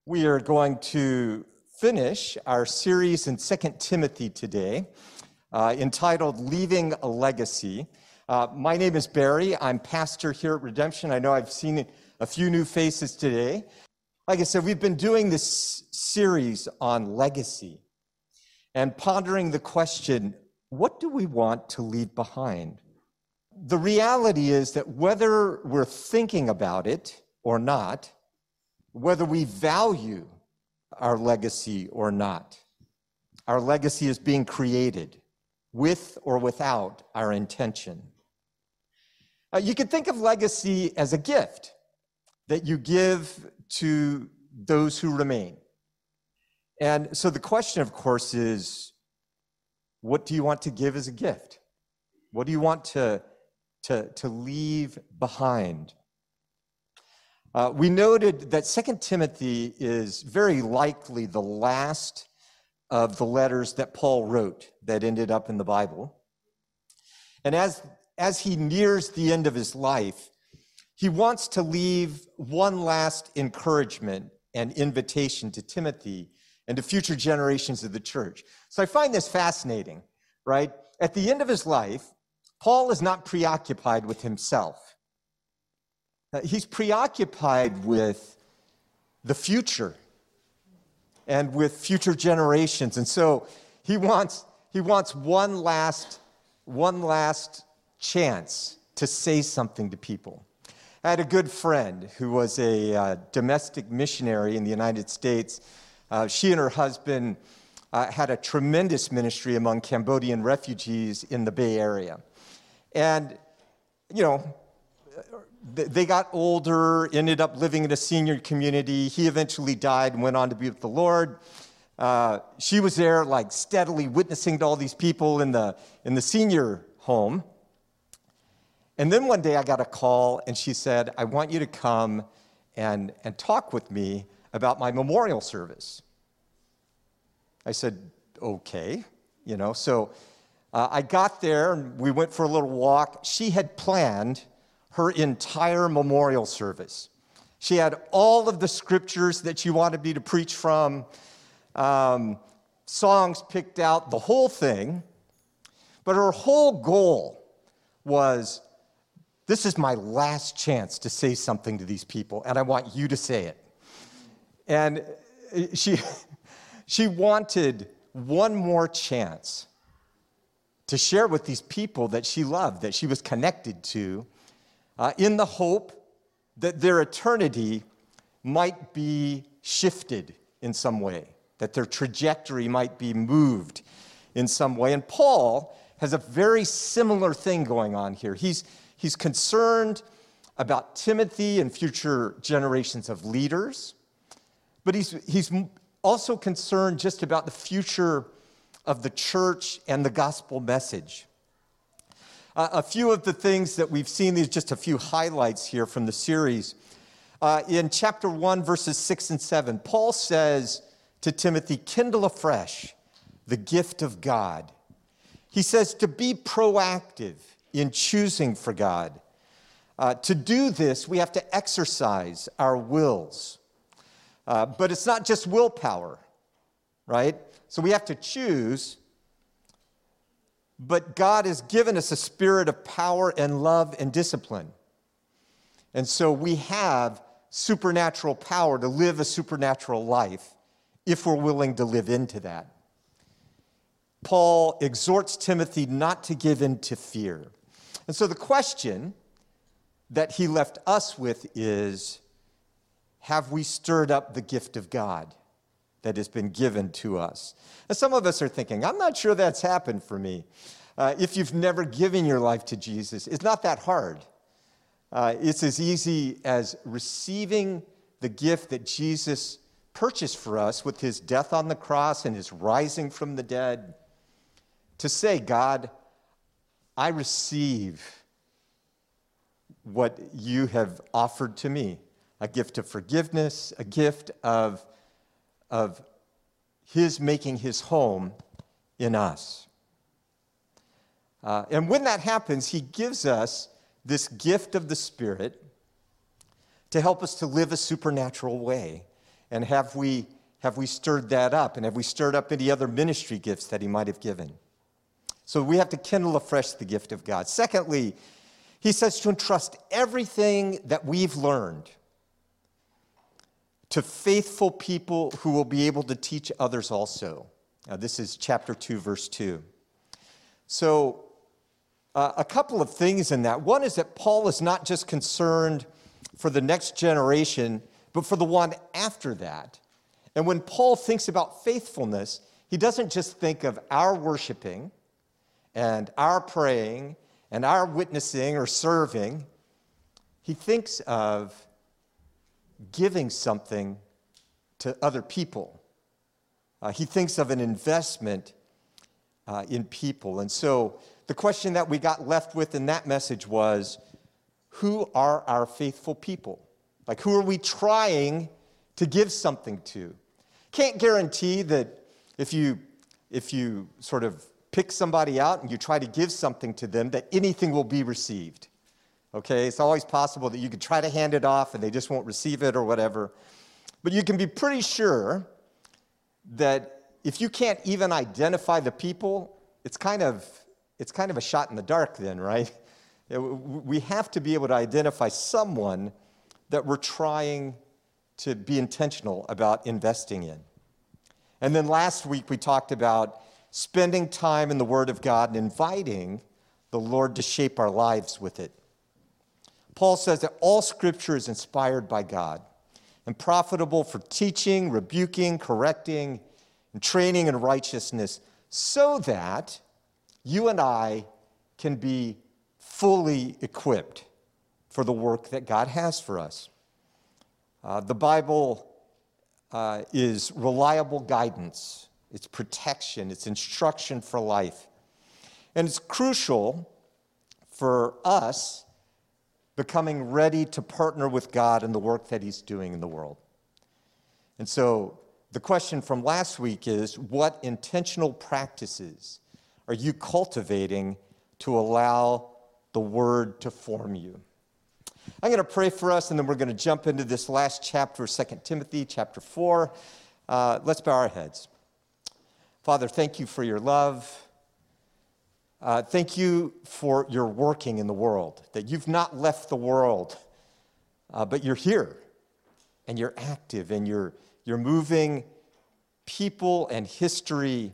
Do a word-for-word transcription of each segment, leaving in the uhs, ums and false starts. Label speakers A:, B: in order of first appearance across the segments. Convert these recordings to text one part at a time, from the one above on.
A: We are going to finish our series in Second Timothy today, uh, entitled Leaving a Legacy. Uh, my name is Barry. I'm pastor here at Redemption. I know I've seen a few new faces today. Like I said, we've been doing this series on legacy and pondering the question, what do we want to leave behind? The reality is that whether we're thinking about it or not, whether we value our legacy or not, our legacy is being created with or without our intention. Uh, you can think of legacy as a gift that you give to those who remain. And so the question, of course, is, what do you want to give as a gift? What do you want to, to, to leave behind? Uh, we noted that Second Timothy is very likely the last of the letters that Paul wrote that ended up in the Bible. And as, as he nears the end of his life, he wants to leave one last encouragement and invitation to Timothy and to future generations of the church. So I find this fascinating, right? At the end of his life, Paul is not preoccupied with himself. He's preoccupied with the future and with future generations. And so he wants, he wants one last, one last chance to say something to people. I had a good friend who was a uh, domestic missionary in the United States. Uh, she and her husband uh, had a tremendous ministry among Cambodian refugees in the Bay Area. And, you know, they got older, ended up living in a senior community. He eventually died and went on to be with the Lord. Uh, she was there, like, steadily witnessing to all these people in the, in the senior home. And then one day I got a call, and she said, I want you to come and, and talk with me about my memorial service. I said, okay, you know. So uh, I got there, and we went for a little walk. She had planned her entire memorial service. She had all of the scriptures that she wanted me to preach from, um, songs picked out, the whole thing. But her whole goal was, this is my last chance to say something to these people, and I want you to say it. And she, she wanted one more chance to share with these people that she loved, that she was connected to, Uh, in the hope that their eternity might be shifted in some way, that their trajectory might be moved in some way. And Paul has a very similar thing going on here. He's, he's concerned about Timothy and future generations of leaders, but he's, he's also concerned just about the future of the church and the gospel message. Uh, a few of the things that we've seen, these just a few highlights here from the series. Uh, in chapter one, verses six and seven, Paul says to Timothy, kindle afresh the gift of God. He says to be proactive in choosing for God. Uh, to do this, we have to exercise our wills. Uh, but it's not just willpower, right? So we have to choose. But God has given us a spirit of power and love and discipline. And so we have supernatural power to live a supernatural life if we're willing to live into that. Paul exhorts Timothy not to give in to fear. And so the question that he left us with is, have we stirred up the gift of God that has been given to us? And some of us are thinking, I'm not sure that's happened for me. Uh, if you've never given your life to Jesus, it's not that hard. Uh, it's as easy as receiving the gift that Jesus purchased for us with his death on the cross and his rising from the dead, to say, God, I receive what you have offered to me, a gift of forgiveness, a gift of, of his making his home in us. Uh, and when that happens, he gives us this gift of the Spirit to help us to live a supernatural way And have we, have we stirred that up? And have we stirred up any other ministry gifts that he might have given? So we have to kindle afresh the gift of God. Secondly, he says to entrust everything that we've learned to faithful people who will be able to teach others also. Now, this is chapter two, verse two. So uh, a couple of things in that. One is that Paul is not just concerned for the next generation, but for the one after that. And when Paul thinks about faithfulness, he doesn't just think of our worshiping and our praying and our witnessing or serving. He thinks of giving something to other people. Uh, he thinks of an investment uh, in people. And so the question that we got left with in that message was, who are our faithful people? Like, who are we trying to give something to? Can't guarantee that if you, if you sort of pick somebody out and you try to give something to them, that anything will be received. Okay, it's always possible that you could try to hand it off and they just won't receive it or whatever. But you can be pretty sure that if you can't even identify the people, it's kind of, it's kind of a shot in the dark then, right? We have to be able to identify someone that we're trying to be intentional about investing in. And then last week we talked about spending time in the Word of God and inviting the Lord to shape our lives with it. Paul says that all Scripture is inspired by God and profitable for teaching, rebuking, correcting, and training in righteousness, so that you and I can be fully equipped for the work that God has for us. Uh, the Bible uh, is reliable guidance, it's protection, it's instruction for life. And it's crucial for us becoming ready to partner with God in the work that he's doing in the world. And so the question from last week is, what intentional practices are you cultivating to allow the Word to form you? I'm going to pray for us, and then we're going to jump into this last chapter of Second Timothy, chapter four. Uh, let's bow our heads. Father, thank you for your love. Uh, thank you for your working in the world, that you've not left the world, uh, but you're here, and you're active, and you're, you're moving people and history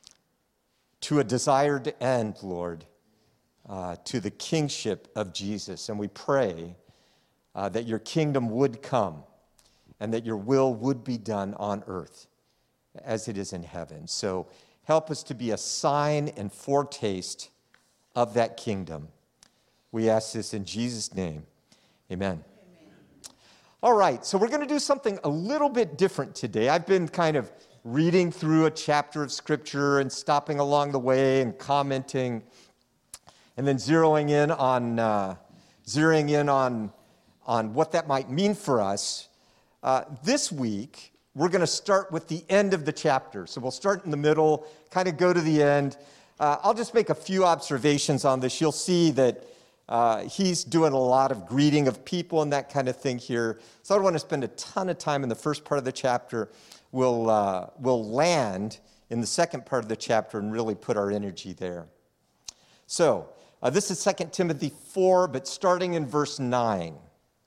A: to a desired end, Lord, uh, to the kingship of Jesus. And we pray uh, that your kingdom would come and that your will would be done on earth as it is in heaven. So help us to be a sign and foretaste of that kingdom. We ask this in Jesus' name. Amen. Amen. All right, so we're going to do something a little bit different today. I've been kind of reading through a chapter of Scripture and stopping along the way and commenting, and then zeroing in on uh, zeroing in on on what that might mean for us. Uh, this week, we're going to start with the end of the chapter. So we'll start in the middle, kind of go to the end. Uh, I'll just make a few observations on this. You'll see that uh, he's doing a lot of greeting of people and that kind of thing here. So I don't want to spend a ton of time in the first part of the chapter. We'll, uh, we'll land in the second part of the chapter and really put our energy there. So uh, this is Second Timothy four, but starting in verse nine.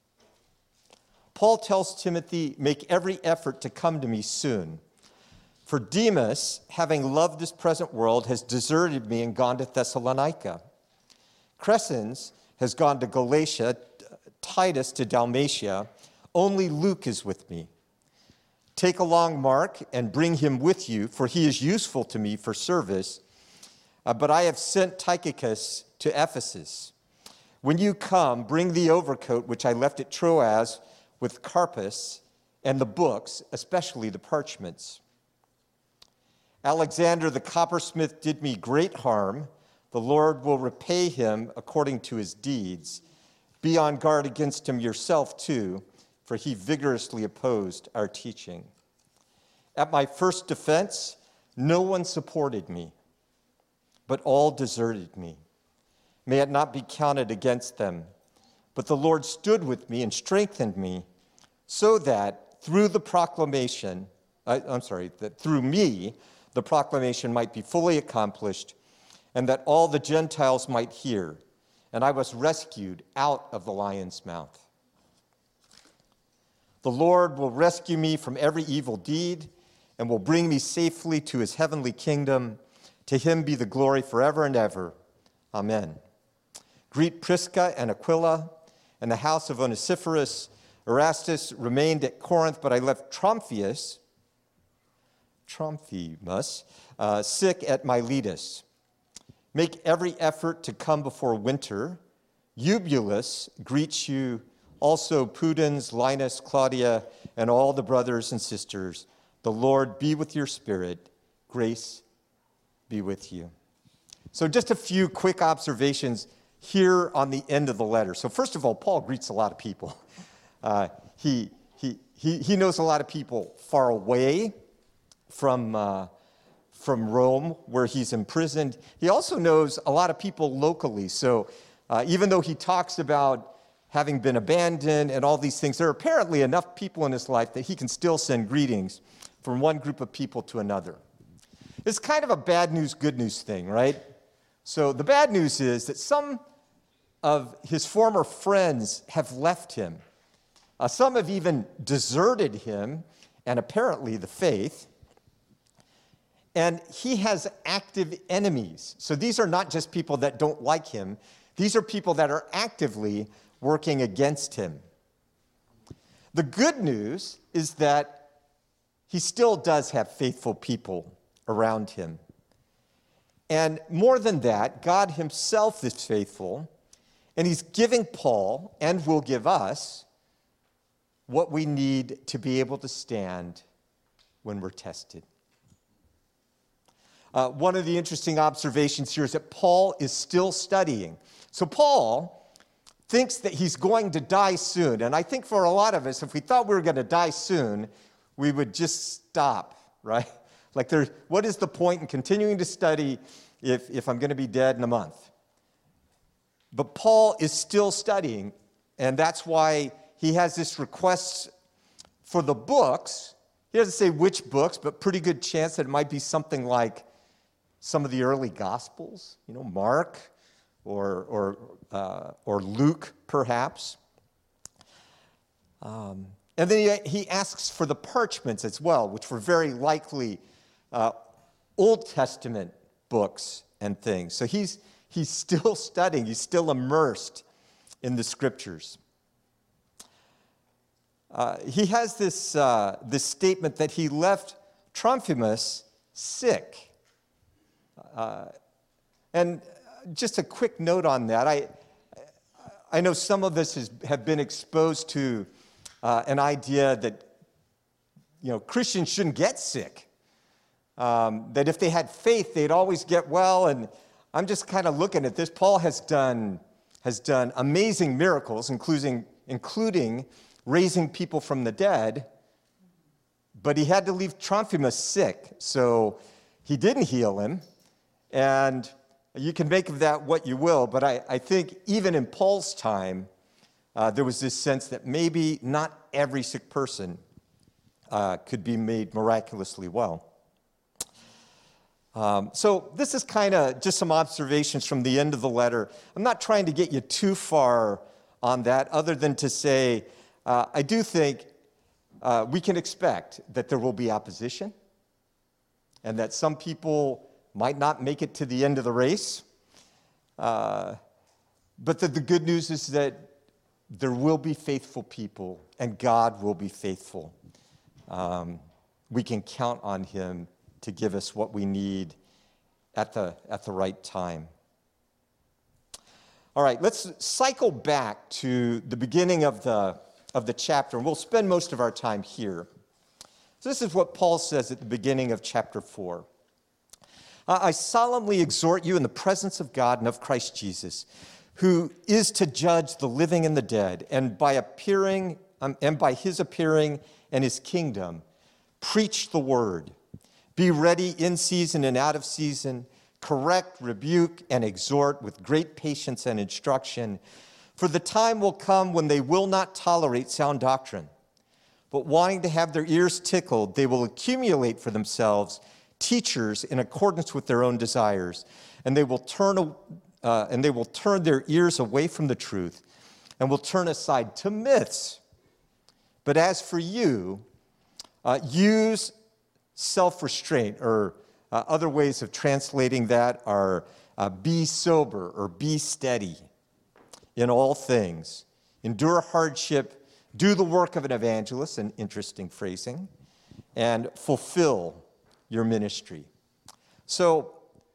A: Paul tells Timothy, make every effort to come to me soon. For Demas, having loved this present world, has deserted me and gone to Thessalonica. Crescens has gone to Galatia, Titus to Dalmatia. Only Luke is with me. Take along Mark and bring him with you, for he is useful to me for service. Uh, but I have sent Tychicus to Ephesus. When you come, bring the overcoat which I left at Troas with Carpus, and the books, especially the parchments. Alexander the coppersmith did me great harm. The Lord will repay him according to his deeds. Be on guard against him yourself too, for he vigorously opposed our teaching. At my first defense, no one supported me, but all deserted me. May it not be counted against them. But the Lord stood with me and strengthened me, so that through the proclamation, I, I'm sorry, that through me, the proclamation might be fully accomplished, and that all the Gentiles might hear. And I was rescued out of the lion's mouth. The Lord will rescue me from every evil deed and will bring me safely to his heavenly kingdom. To him be the glory forever and ever. Amen. Greet Prisca and Aquila and the house of Onesiphorus. Erastus remained at Corinth, but I left Trophimus, Trophimus uh, sick at Miletus. Make every effort to come before winter. Eubulus greets you, also Pudens, Linus, Claudia, and all the brothers and sisters. The Lord be with your spirit. Grace be with you. So just a few quick observations here on the end of the letter. So first of all, Paul greets a lot of people. Uh, he, he, he, he knows a lot of people far away from, uh, from Rome, where he's imprisoned. He also knows a lot of people locally. So uh, even though he talks about having been abandoned and all these things, there are apparently enough people in his life that he can still send greetings from one group of people to another. It's kind of a bad news, good news thing, right? So the bad news is that some of his former friends have left him. Uh, some have even deserted him and apparently the faith. And he has active enemies. So these are not just people that don't like him. These are people that are actively working against him. The good news is that he still does have faithful people around him. And more than that, God himself is faithful, and he's giving Paul, and will give us, what we need to be able to stand when we're tested. Uh, one of the interesting observations here is that Paul is still studying. So Paul thinks that he's going to die soon. And I think for a lot of us, if we thought we were going to die soon, we would just stop, right? Like, there, what is the point in continuing to study if, if I'm going to be dead in a month? But Paul is still studying, and that's why he has this request for the books. He doesn't say which books, but pretty good chance that it might be something like some of the early Gospels, you know, Mark or, or, uh, or Luke, perhaps. Um, and then he, he asks for the parchments as well, which were very likely uh, Old Testament books and things. So he's, he's still studying. He's still immersed in the Scriptures. Uh, he has this, uh, this statement that he left Trophimus sick. Uh, and just a quick note on that. I, I know some of us has, have been exposed to uh, an idea that, you know, Christians shouldn't get sick. Um, that if they had faith, they'd always get well. And I'm just kind of looking at this. Paul has done, has done amazing miracles, including, including raising people from the dead, but he had to leave Trophimus sick, so he didn't heal him, and you can make of that what you will, but I, I think even in Paul's time, uh, there was this sense that maybe not every sick person uh, could be made miraculously well. Um, so this is kind of just some observations from the end of the letter. I'm not trying to get you too far on that, other than to say, Uh, I do think uh, we can expect that there will be opposition and that some people might not make it to the end of the race. Uh, but the, the good news is that there will be faithful people and God will be faithful. Um, we can count on him to give us what we need at the, at the right time. All right, let's cycle back to the beginning of the of the chapter, and we'll spend most of our time here. So this is what Paul says at the beginning of chapter four. I solemnly exhort you in the presence of God and of Christ Jesus, who is to judge the living and the dead, and by appearing um, and by his appearing and his kingdom, preach the word. Be ready in season and out of season, correct, rebuke, and exhort with great patience and instruction. For the time will come when they will not tolerate sound doctrine, but wanting to have their ears tickled, they will accumulate for themselves teachers in accordance with their own desires, and they will turn uh, and they will turn their ears away from the truth and will turn aside to myths. But as for you, uh, use self-restraint, or uh, other ways of translating that are uh, be sober or be steady in all things. Endure hardship, do the work of an evangelist, an interesting phrasing, and fulfill your ministry. So,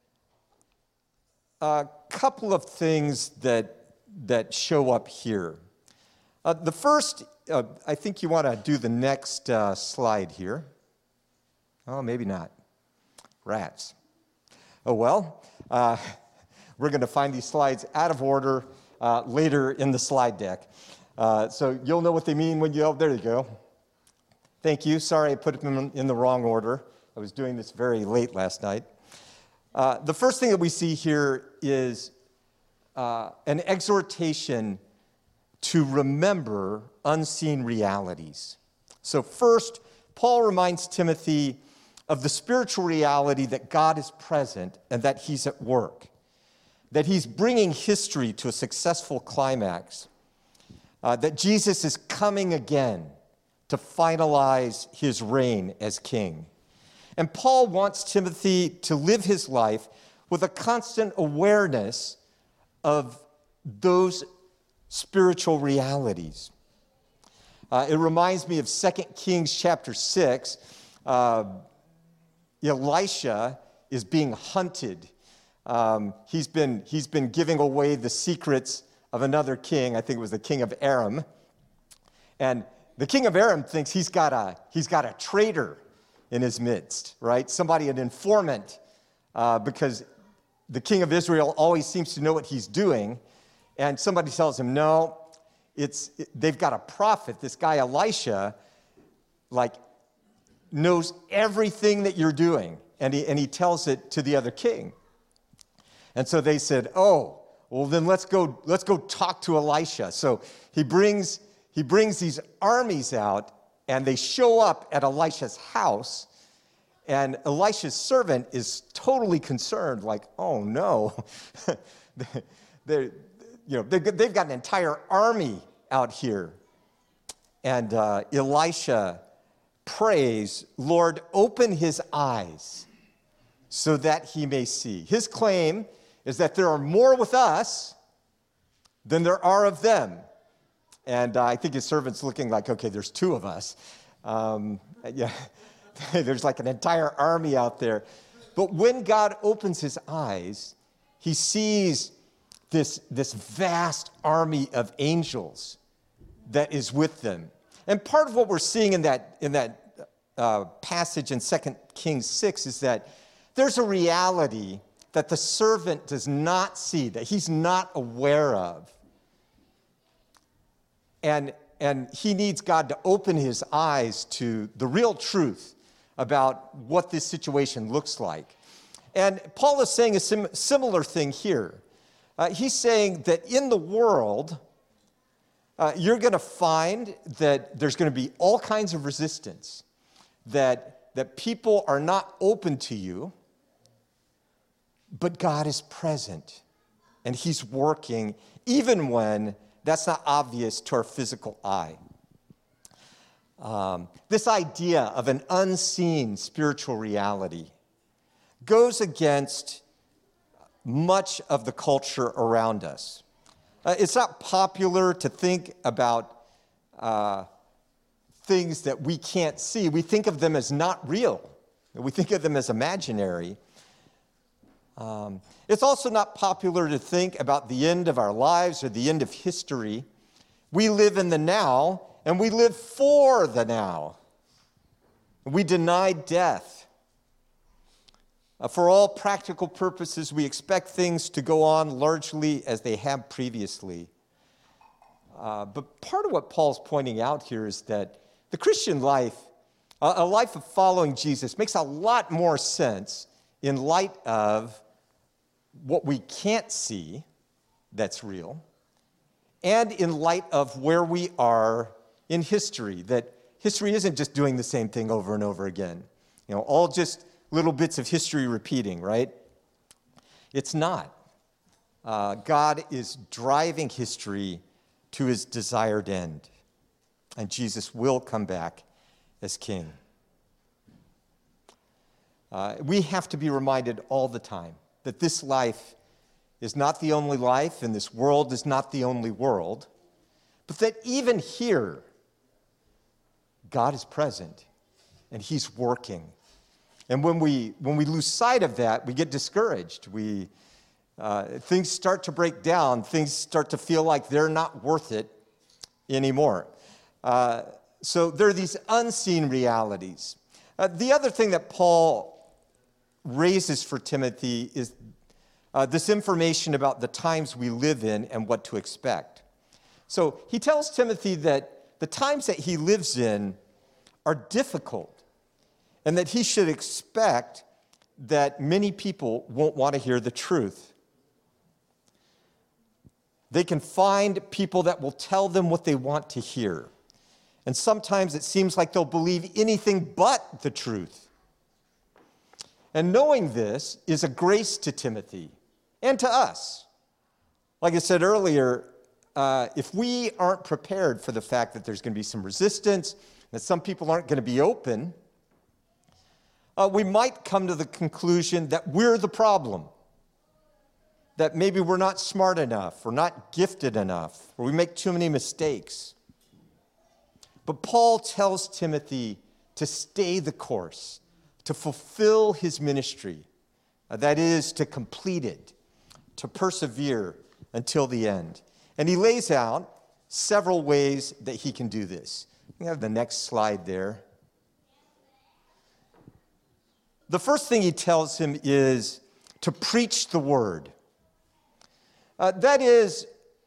A: a couple of things that, that show up here. Uh, the first, uh, I think you want to do the next uh, slide here. Oh, maybe not. Rats. Oh, well, uh, we're going to find these slides out of order uh, later in the slide deck. Uh, so you'll know what they mean when you, oh, there you go. Thank you. Sorry I put them in the wrong order. I was doing this very late last night. Uh, the first thing that we see here is uh, an exhortation to remember unseen realities. So first, Paul reminds Timothy of the spiritual reality that God is present and that he's at work, that he's bringing history to a successful climax, uh, that Jesus is coming again to finalize his reign as king. And Paul wants Timothy to live his life with a constant awareness of those spiritual realities. Uh, it reminds me of Second Kings chapter six. Uh, Elisha is being hunted. Um, he's been, he's been giving away the secrets of another king. I think it was the king of Aram. And the king of Aram thinks he's got a, he's got a traitor in his midst, right? Somebody, an informant, uh, because the king of Israel always seems to know what he's doing. And somebody tells him, no, it's, it, they've got a prophet, this guy Elisha, like, knows everything that you're doing. And he, and he tells it to the other king. And so they said, oh, well, then let's go, let's go talk to Elisha. So he brings, he brings these armies out, and they show up at Elisha's house, and Elisha's servant is totally concerned, like, oh no, they're, you know, they've got an entire army out here. And uh, Elisha prays, Lord, open his eyes so that he may see. His claim is that there are more with us than there are of them. And uh, I think his servant's looking like, okay, there's two of us. Um, yeah, there's like an entire army out there. But when God opens his eyes, he sees this, this vast army of angels that is with them. And part of what we're seeing in that, in that uh, passage in Second Kings six is that there's a reality that the servant does not see, that he's not aware of. And, and he needs God to open his eyes to the real truth about what this situation looks like. And Paul is saying a sim- similar thing here. Uh, he's saying that in the world, uh, you're going to find that there's going to be all kinds of resistance, that, that people are not open to you, but God is present, and he's working even when that's not obvious to our physical eye. Um, this idea of an unseen spiritual reality goes against much of the culture around us. Uh, it's not popular to think about uh, things that we can't see. We think of them as not real. We think of them as imaginary. Um, it's also not popular to think about the end of our lives or the end of history. We live in the now, and we live for the now. We deny death. Uh, for all practical purposes, we expect things to go on largely as they have previously. Uh, but part of what Paul's pointing out here is that the Christian life, a, a life of following Jesus, makes a lot more sense in light of what we can't see that's real, and in light of where we are in history, that history isn't just doing the same thing over and over again. You know, all just little bits of history repeating, right? It's not. Uh, God is driving history to his desired end, and Jesus will come back as king. Uh, we have to be reminded all the time that this life is not the only life, and this world is not the only world, but that even here, God is present, and he's working. And when we when we lose sight of that, we get discouraged. We uh, things start to break down. Things start to feel like they're not worth it anymore. Uh, so there are these unseen realities. Uh, the other thing that Paul raises for Timothy is uh, this information about the times we live in and what to expect. So he tells Timothy that the times that he lives in are difficult, and that he should expect that many people won't want to hear the truth. They can find people that will tell them what they want to hear. And sometimes it seems like they'll believe anything but the truth. And knowing this is a grace to Timothy and to us. Like I said earlier, uh, if we aren't prepared for the fact that there's going to be some resistance, that some people aren't going to be open, uh, we might come to the conclusion that we're the problem. That maybe we're not smart enough, or not gifted enough, or we make too many mistakes. But Paul tells Timothy to stay the course, to fulfill his ministry. Uh, that is, to complete it, to persevere until the end. And he lays out several ways that he can do this. We have the next slide there. The first thing he tells him is to preach the word. Uh, that is,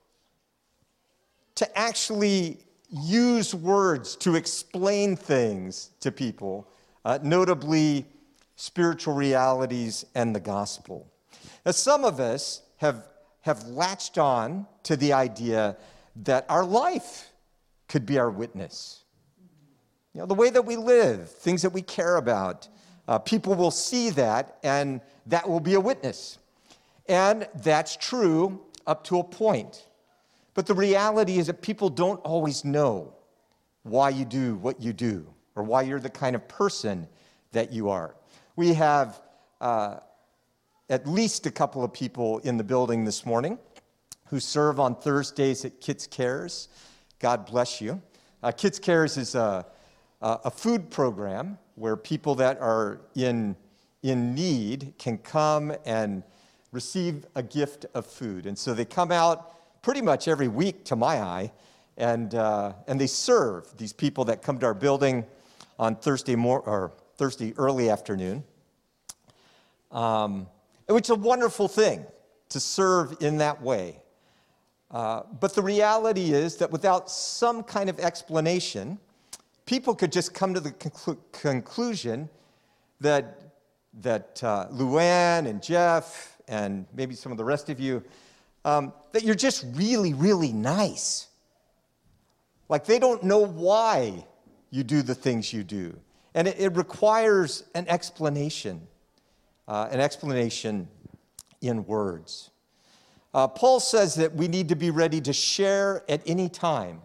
A: to actually use words to explain things to people, uh, notably spiritual realities and the gospel. Now, some of us have, have latched on to the idea that our life could be our witness. You know, the way that we live, things that we care about, uh, people will see that, and that will be a witness. And that's true up to a point. But the reality is that people don't always know why you do what you do, or why you're the kind of person that you are. We have uh, at least a couple of people in the building this morning who serve on Thursdays at Kids Cares. God bless you. Uh, Kids Cares is a, a food program where people that are in, in need can come and receive a gift of food. And so they come out pretty much every week, to my eye, and uh, and they serve these people that come to our building on Thursday mor- or Thursday early afternoon. Um, which is a wonderful thing to serve in that way. Uh, but the reality is that without some kind of explanation, people could just come to the conclu- conclusion that that uh, Luann and Jeff and maybe some of the rest of you, um, that you're just really, really nice. Like they don't know why you do the things you do. And it, it requires an explanation, uh, an explanation in words. Uh, Paul says that we need to be ready to share at any time.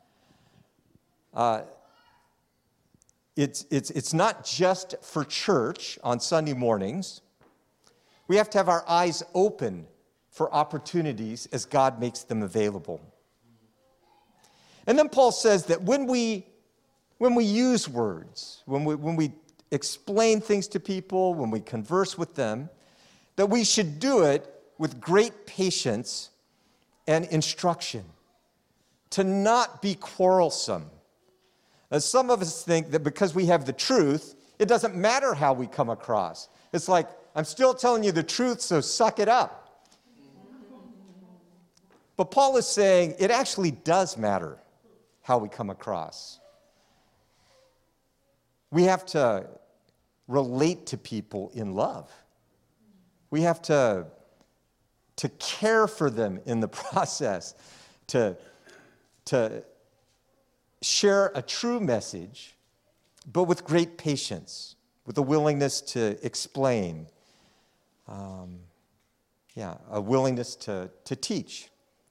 A: Uh, it's, it's, it's not just for church on Sunday mornings. We have to have our eyes open for opportunities as God makes them available. And then Paul says that when we, when we use words, when we, when we explain things to people, when we converse with them, that we should do it with great patience and instruction, to not be quarrelsome. As some of us think that because we have the truth, it doesn't matter how we come across. It's like, I'm still telling you the truth, so suck it up. But Paul is saying it actually does matter how we come across. We have to relate to people in love. We have to, to care for them in the process, to, to, share a true message, but with great patience, with a willingness to explain, um, yeah, a willingness to, to teach.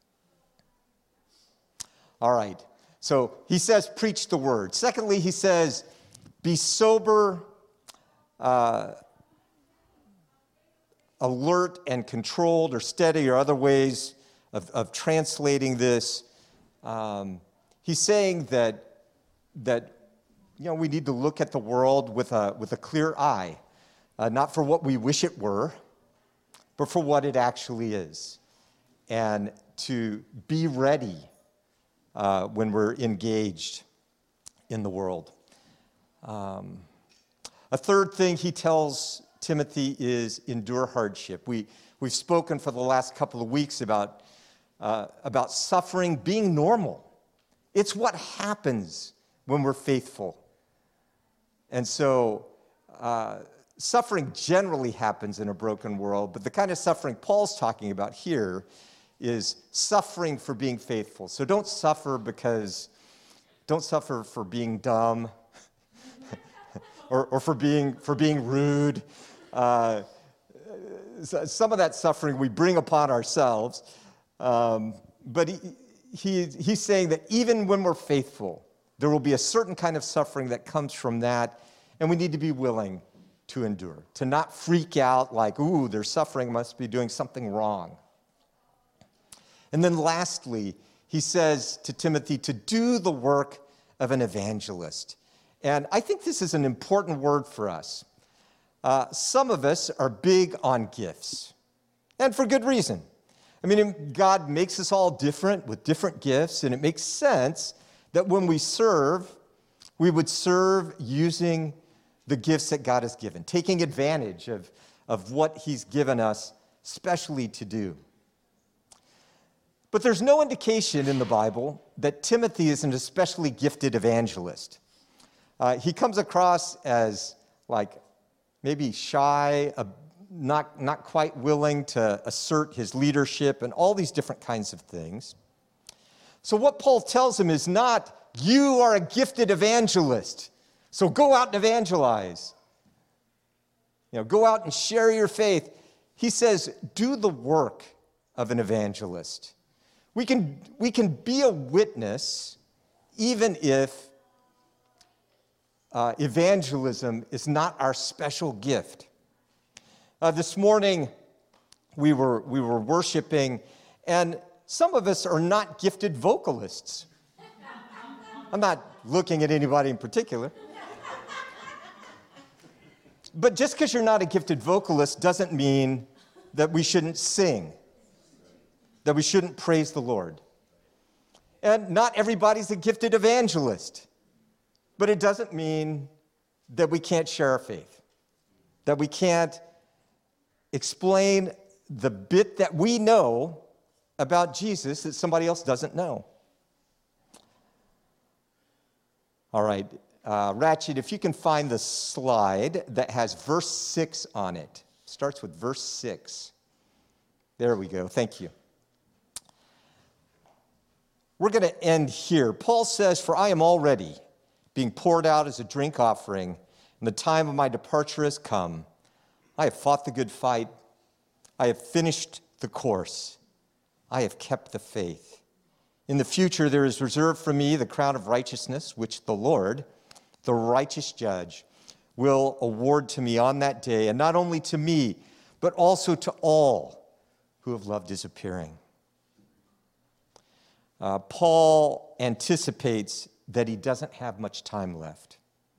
A: All right, so he says, preach the word. Secondly, he says, be sober, uh, alert and controlled or steady or other ways of, of translating this. Um, he's saying that, that you know, we need to look at the world with a, with a clear eye, uh, not for what we wish it were, but for what it actually is, and to be ready uh, when we're engaged in the world. Um, a third thing he tells Timothy is endure hardship. We, we've spoken for the last couple of weeks about, uh, about suffering being normal. It's what happens when we're faithful. And so uh, suffering generally happens in a broken world, but the kind of suffering Paul's talking about here is suffering for being faithful. So don't suffer because, don't suffer for being dumb or, or for being, for being rude. Uh, some of that suffering we bring upon ourselves, um, but he, he, he's saying that even when we're faithful, there will be a certain kind of suffering that comes from that, and we need to be willing to endure, to not freak out like, ooh, they're suffering, must be doing something wrong. And then lastly, he says to Timothy to do the work of an evangelist. And I think this is an important word for us. Uh, some of us are big on gifts, and for good reason. I mean, God makes us all different with different gifts, and it makes sense that when we serve, we would serve using the gifts that God has given, taking advantage of, of what he's given us specially to do. But there's no indication in the Bible that Timothy is an especially gifted evangelist. Uh, he comes across as like maybe shy, uh, not, not quite willing to assert his leadership and all these different kinds of things. So what Paul tells him is not, you are a gifted evangelist, so go out and evangelize. You know, go out and share your faith. He says, do the work of an evangelist. We can, we can be a witness even if uh, evangelism is not our special gift. Uh, this morning, we were, we were worshiping, and some of us are not gifted vocalists. I'm not looking at anybody in particular. But just because you're not a gifted vocalist doesn't mean that we shouldn't sing, that we shouldn't praise the Lord. And not everybody's a gifted evangelist, but it doesn't mean that we can't share our faith, that we can't explain the bit that we know about Jesus that somebody else doesn't know. All right, uh, Ratchet, if you can find the slide that has verse six on it. Starts with verse six. There we go, thank you. We're going to end here. Paul says, for I am already being poured out as a drink offering, and the time of my departure has come. I have fought the good fight. I have finished the course. I have kept the faith. In the future, there is reserved for me the crown of righteousness, which the Lord, the righteous judge, will award to me on that day, and not only to me, but also to all who have loved his appearing. Uh, Paul anticipates that he doesn't have much time left.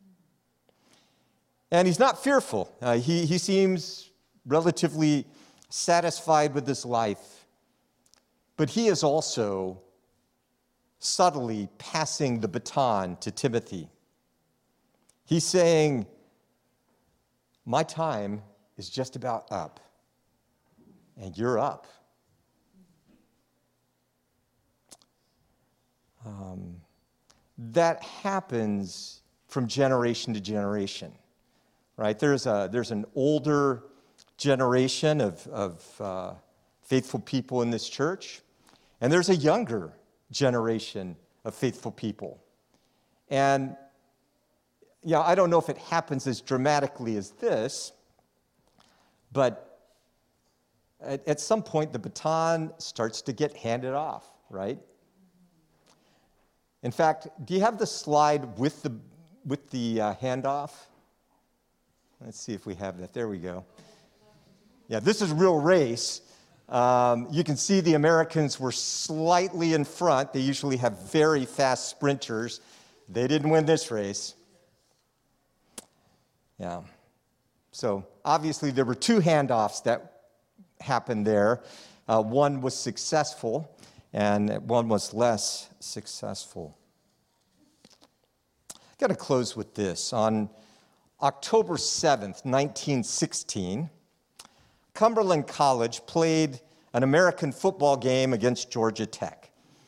A: And he's not fearful. Uh, he, he seems relatively satisfied with his life. But he is also subtly passing the baton to Timothy. He's saying, my time is just about up, and you're up. Um, that happens from generation to generation, right? There's a there's an older generation of, of uh, faithful people in this church, and there's a younger generation of faithful people And, yeah, I don't know if it happens as dramatically as this, but at, at some point the baton starts to get handed off, right? In fact, do you have the slide with the, with the uh, handoff? Let's see if we have that. There we go. Yeah, this is a real race. Um, you can see the Americans were slightly in front. They usually have very fast sprinters. They didn't win this race. Yeah. So obviously there were two handoffs that happened there. Uh, one was successful and one was less successful. I've got to close with this. On October seventh, nineteen sixteen, Cumberland College played an American football game against Georgia Tech.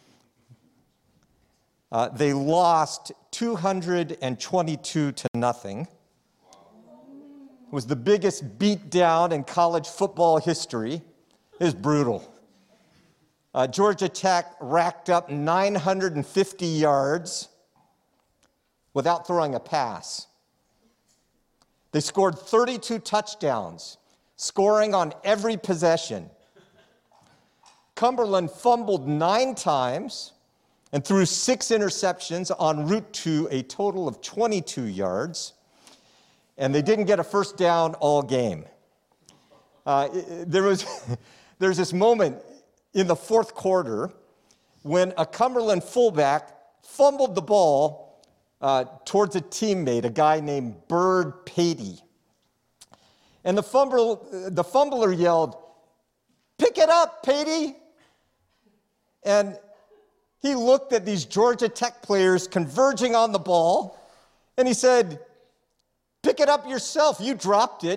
A: Uh, they lost two hundred twenty-two to nothing. It was the biggest beatdown in college football history. It was brutal. Uh, Georgia Tech racked up nine hundred fifty yards without throwing a pass. They scored thirty-two touchdowns, scoring on every possession. Cumberland fumbled nine times and threw six interceptions en route to a total of twenty-two yards, and they didn't get a first down all game. Uh, there was, there's this moment in the fourth quarter when a Cumberland fullback fumbled the ball uh, towards a teammate, a guy named Bird Patey. And the, fumble, the fumbler yelled, "Pick it up, Patey!" And he looked at these Georgia Tech players converging on the ball, and he said, "Pick it up yourself, you dropped it."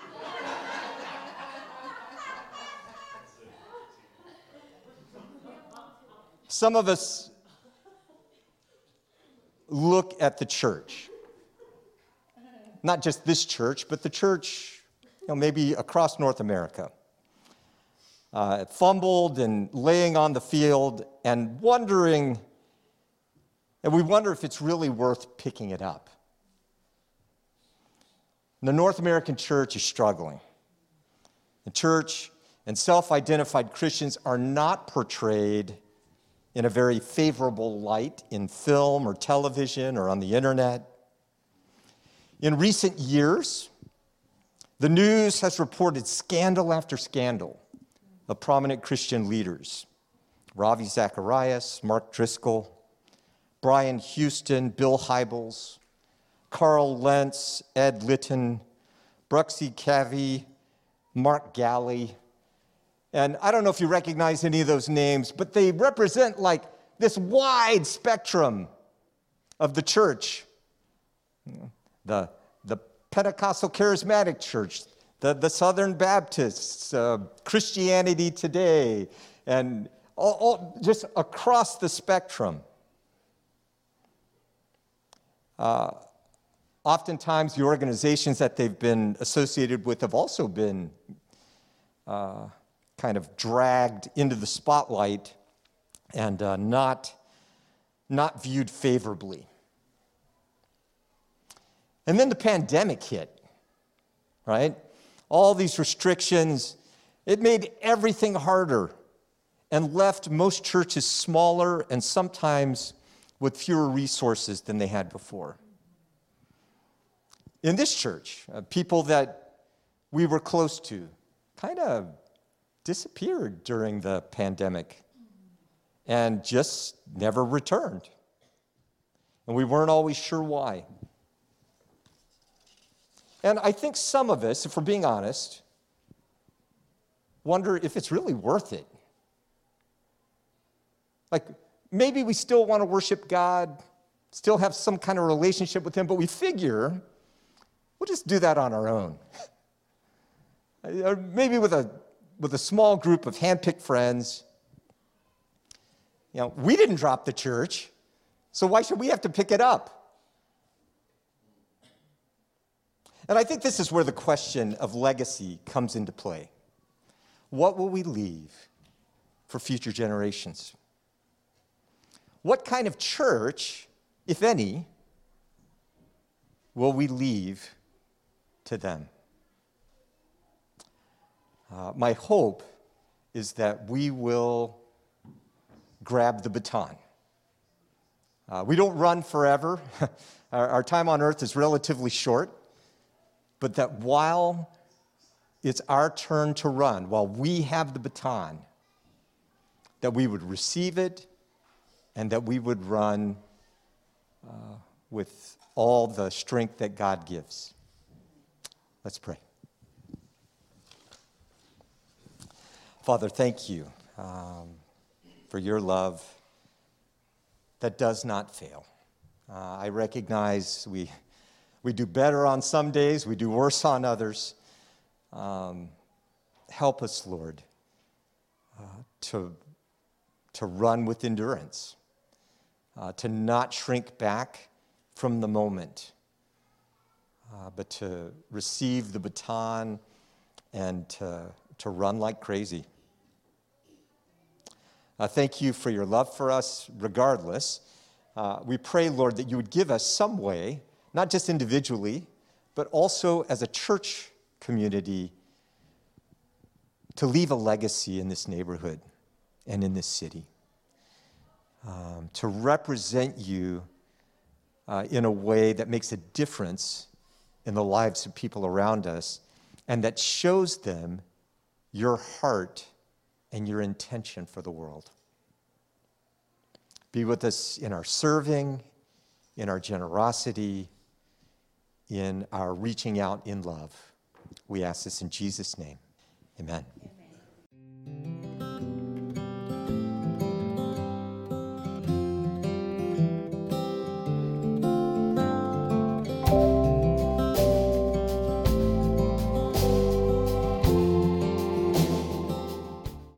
A: Some of us look at the church, not just this church, but the church, you know, maybe across North America, uh, fumbled and laying on the field and wondering, and we wonder if it's really worth picking it up. The North American church is struggling. The church and self-identified Christians are not portrayed in a very favorable light in film or television or on the internet. In recent years, the news has reported scandal after scandal of prominent Christian leaders. Ravi Zacharias, Mark Driscoll, Brian Houston, Bill Hybels, Carl Lentz, Ed Litton, Bruxy Cavey, Mark Galley. And I don't know if you recognize any of those names, but they represent like this wide spectrum of the church. The, the Pentecostal Charismatic Church, the, the Southern Baptists, uh, Christianity Today, and all, all, just across the spectrum. Uh, oftentimes, the organizations that they've been associated with have also been uh, kind of dragged into the spotlight and uh, not, not viewed favorably. And then the pandemic hit, right? All these restrictions, it made everything harder and left most churches smaller and sometimes with fewer resources than they had before. In this church, uh, people that we were close to kind of disappeared during the pandemic and just never returned. And we weren't always sure why. And I think some of us, if we're being honest, wonder if it's really worth it. Like, maybe we still want to worship God, still have some kind of relationship with Him, but we figure we'll just do that on our own. Or maybe with a, with a small group of hand-picked friends. You know, we didn't drop the church, so why should we have to pick it up? And I think this is where the question of legacy comes into play. What will we leave for future generations? What kind of church, if any, will we leave to them? Uh, my hope is that we will grab the baton. Uh, we don't run forever. our, our time on earth is relatively short, but that while it's our turn to run, while we have the baton, that we would receive it and that we would run uh, with all the strength that God gives. Let's pray. Father, thank you um, for your love that does not fail. Uh, I recognize we, we do better on some days, we do worse on others. Um, help us, Lord, uh, to, to run with endurance, uh, to not shrink back from the moment, uh, but to receive the baton and to, to run like crazy. Uh, thank you for your love for us regardless. Uh, we pray, Lord, that you would give us some way, not just individually, but also as a church community, to leave a legacy in this neighborhood and in this city, um, to represent you uh, in a way that makes a difference in the lives of people around us and that shows them your heart and your intention for the world. Be with us in our serving, in our generosity, in our reaching out in love. We ask this in Jesus' name. Amen.